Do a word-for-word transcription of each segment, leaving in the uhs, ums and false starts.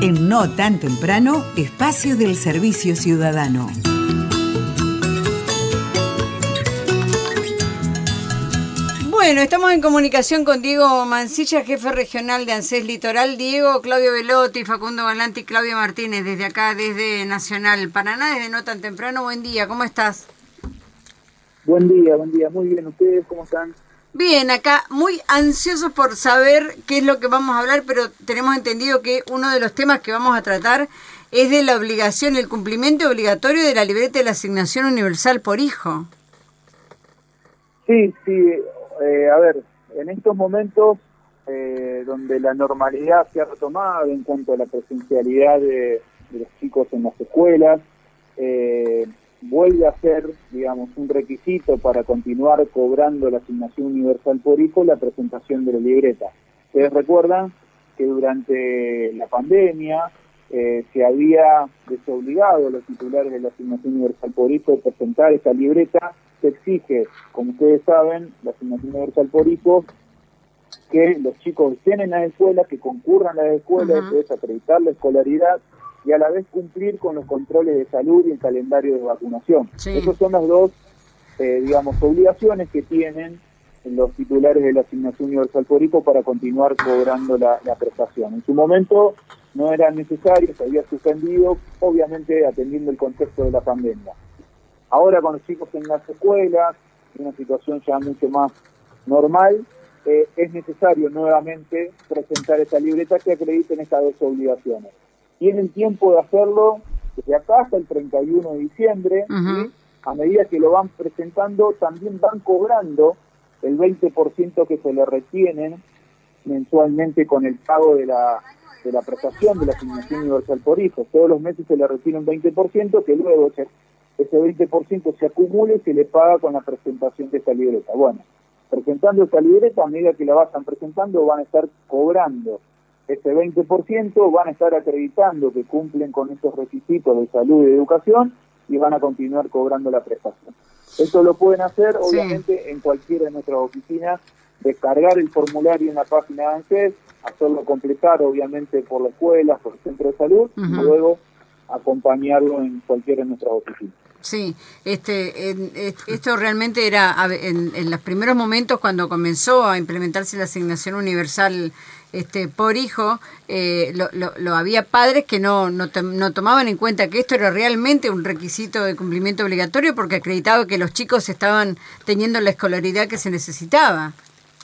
En No Tan Temprano, espacio del servicio ciudadano. Bueno, estamos en comunicación con Diego Mancilla, jefe regional de ANSES Litoral. Diego, Claudio Velotti, Facundo Galante y Claudia Martínez, desde acá, desde Nacional Paraná, desde No Tan Temprano. Buen día, ¿cómo estás? Buen día, buen día. Muy bien, ¿ustedes cómo están? Bien, acá muy ansiosos por saber qué es lo que vamos a hablar, pero tenemos entendido que uno de los temas que vamos a tratar es de la obligación, el cumplimiento obligatorio de la libreta de la asignación universal por hijo. Sí, sí. Eh, a ver, en estos momentos eh, donde la normalidad se ha retomado en cuanto a la presencialidad de, de los chicos en las escuelas, eh, vuelve a ser, digamos, un requisito para continuar cobrando la asignación universal por hijo la presentación de la libreta. Ustedes recuerdan que durante la pandemia eh, se había desobligado a los titulares de la asignación universal por hijo de presentar esa libreta. Se exige, como ustedes saben, la asignación universal por hijo, que los chicos estén en las escuelas, que concurran a las escuelas, uh-huh. es acreditar la escolaridad y a la vez cumplir con los controles de salud y el calendario de vacunación. Sí. Esas son las dos, eh, digamos, obligaciones que tienen los titulares de la asignación universal por hijo para continuar cobrando la, la prestación. En su momento no era necesario, se había suspendido, obviamente atendiendo el contexto de la pandemia. Ahora con los chicos en las escuelas, en una situación ya mucho más normal, eh, es necesario nuevamente presentar esa libreta que acrediten estas dos obligaciones. Tienen tiempo de hacerlo desde acá hasta el treinta y uno de diciembre, uh-huh. ¿sí? A medida que lo van presentando, también van cobrando el veinte por ciento que se le retienen mensualmente con el pago de la, de la prestación de la asignación universal por hijo. Todos los meses se le retiene un veinte por ciento que luego se ese veinte por ciento se acumula y se le paga con la presentación de esta libreta. Bueno, presentando esta libreta, a medida que la vayan presentando, van a estar cobrando ese veinte por ciento, van a estar acreditando que cumplen con esos requisitos de salud y de educación y van a continuar cobrando la prestación. Esto lo pueden hacer, obviamente, sí. en cualquiera de nuestras oficinas, descargar el formulario en la página de ANSES, hacerlo completar, obviamente, por la escuela, por el centro de salud, uh-huh. y luego acompañarlo en cualquiera de nuestras oficinas. Sí, este, en, esto realmente era en, en los primeros momentos cuando comenzó a implementarse la asignación universal este, por hijo, eh, lo, lo, lo había padres que no, no, no tomaban en cuenta que esto era realmente un requisito de cumplimiento obligatorio porque acreditaba que los chicos estaban teniendo la escolaridad que se necesitaba.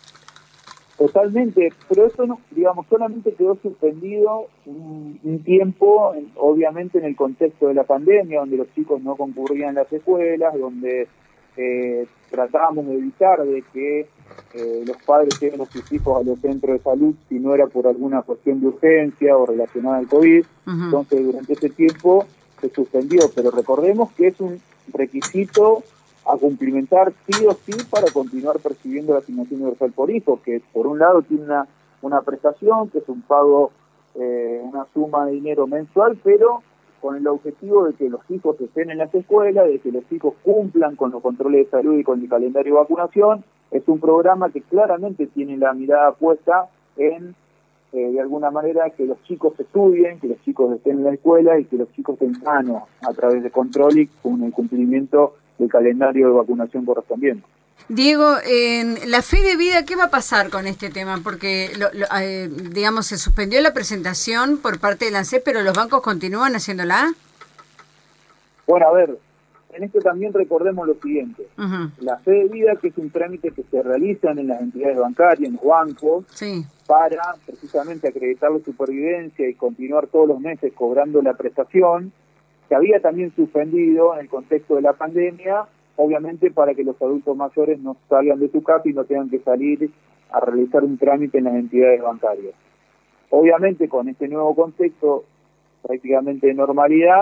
Totalmente, pero eso, no, digamos, solamente quedó suspendido un, un tiempo, en, obviamente en el contexto de la pandemia, donde los chicos no concurrían a las escuelas, donde eh, tratábamos de evitar de que eh, los padres lleven a sus hijos a los centros de salud si no era por alguna cuestión de urgencia o relacionada al COVID. Uh-huh. Entonces, durante ese tiempo se suspendió, pero recordemos que es un requisito a cumplimentar sí o sí para continuar percibiendo la asignación universal por hijo, que por un lado tiene una, una prestación, que es un pago, eh, una suma de dinero mensual, pero con el objetivo de que los hijos estén en las escuelas, de que los hijos cumplan con los controles de salud y con el calendario de vacunación. Es un programa que claramente tiene la mirada puesta en, eh, de alguna manera, que los chicos estudien, que los chicos estén en la escuela y que los chicos estén sanos a través de control y con el cumplimiento del calendario de vacunación correspondiente. Diego, en la fe de vida, ¿qué va a pasar con este tema? Porque, lo, lo, eh, digamos, se suspendió la presentación por parte del ANSES, pero los bancos continúan haciéndola. Bueno, a ver, en esto también recordemos lo siguiente. Uh-huh. La fe de vida, que es un trámite que se realiza en las entidades bancarias, en los bancos, sí. para precisamente acreditar la supervivencia y continuar todos los meses cobrando la prestación, se había también suspendido en el contexto de la pandemia, obviamente para que los adultos mayores no salgan de su casa y no tengan que salir a realizar un trámite en las entidades bancarias. Obviamente con este nuevo contexto prácticamente de normalidad,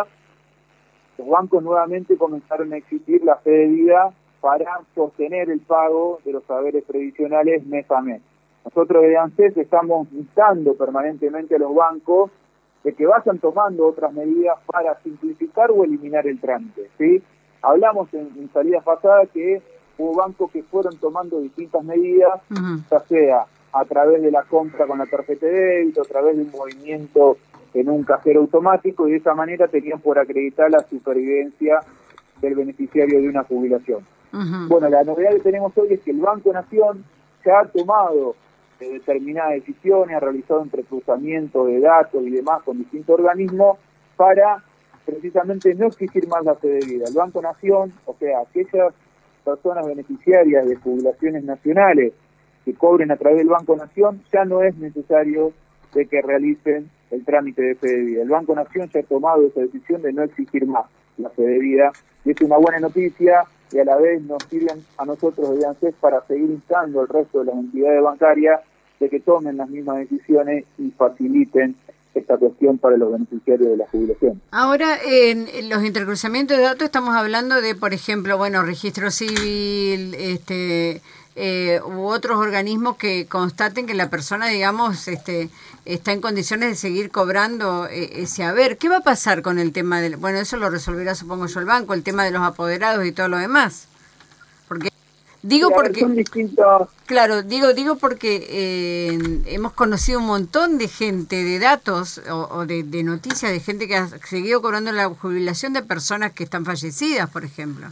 los bancos nuevamente comenzaron a exigir la fe de vida para sostener el pago de los saberes previsionales mes a mes. Nosotros de ANSES estamos instando permanentemente a los bancos de que vayan tomando otras medidas para simplificar o eliminar el trámite, ¿sí? Hablamos en, en salidas pasadas que hubo bancos que fueron tomando distintas medidas, uh-huh. ya sea a través de la compra con la tarjeta de débito, a través de un movimiento en un cajero automático y de esa manera tenían por acreditar la supervivencia del beneficiario de una jubilación. Uh-huh. Bueno, la novedad que tenemos hoy es que el Banco Nación ya ha tomado eh, determinadas decisiones, ha realizado entrecruzamiento de datos y demás con distintos organismos para precisamente no exigir más la fe de vida. El Banco Nación, o sea, aquellas personas beneficiarias de jubilaciones nacionales que cobren a través del Banco Nación, ya no es necesario de que realicen el trámite de fe de vida. El Banco Nación ya ha tomado esa decisión de no exigir más la fe de vida, y es una buena noticia, y a la vez nos sirven a nosotros de ANSES para seguir instando al resto de las entidades bancarias de que tomen las mismas decisiones y faciliten esta cuestión para los beneficiarios de la jubilación. Ahora, en, en los intercruzamientos de datos estamos hablando de, por ejemplo, bueno, registro civil, este, eh, u otros organismos que constaten que la persona, digamos, este, está en condiciones de seguir cobrando eh, ese haber. ¿Qué va a pasar con el tema del, bueno, eso lo resolverá, supongo yo, el banco, el tema de los apoderados y todo lo demás? Porque Digo porque, claro, digo digo porque eh, hemos conocido un montón de gente, de datos o, o de, de noticias de gente que ha seguido cobrando la jubilación de personas que están fallecidas, por ejemplo.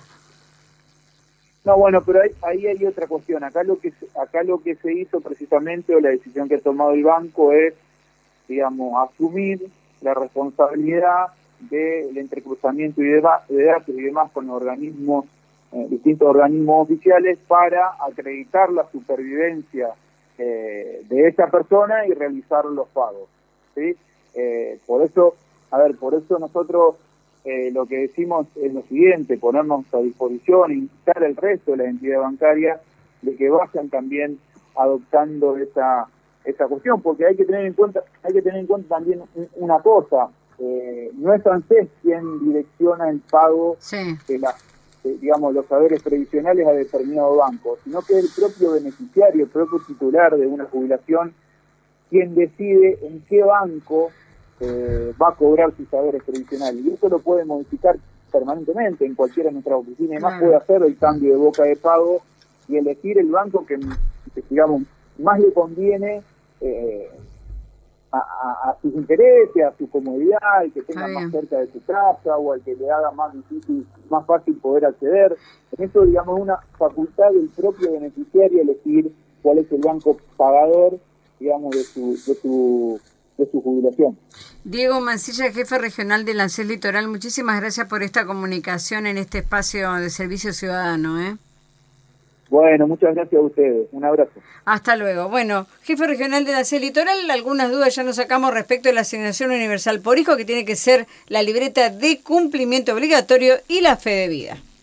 No, bueno, pero ahí, ahí hay otra cuestión. Acá lo que acá lo que se hizo precisamente, o la decisión que ha tomado el banco es, digamos, asumir la responsabilidad del entrecruzamiento y de, de datos y demás con los organismos Eh, distintos organismos oficiales para acreditar la supervivencia eh, de esa persona y realizar los pagos, ¿sí? Eh, por eso, a ver, por eso nosotros eh, lo que decimos es lo siguiente: ponernos a disposición, instar al resto de la entidad bancaria de que vayan también adoptando esa esa cuestión, porque hay que tener en cuenta, hay que tener en cuenta también una cosa: eh, no es ANSES quien direcciona el pago sí. de las digamos, los saberes previsionales a determinado banco, sino que es el propio beneficiario, el propio titular de una jubilación, quien decide en qué banco eh, va a cobrar sus saberes previsionales. Y eso lo puede modificar permanentemente en cualquiera de nuestras oficinas, y más puede hacer el cambio de boca de pago y elegir el banco que, que digamos, más le conviene eh, A, a, a sus intereses, a su comodidad, al que tenga más cerca de su casa o al que le haga más difícil, más fácil poder acceder. En eso, digamos, una facultad del propio beneficiario elegir cuál es el banco pagador, digamos, de su de su de su jubilación. Diego Mancilla, jefe regional del ANSES Litoral, muchísimas gracias por esta comunicación en este espacio de servicio ciudadano, ¿eh? Bueno, muchas gracias a ustedes. Un abrazo. Hasta luego. Bueno, jefe regional de la ANSES Litoral, algunas dudas ya nos sacamos respecto de la asignación universal por hijo, que tiene que ser la libreta de cumplimiento obligatorio y la fe de vida.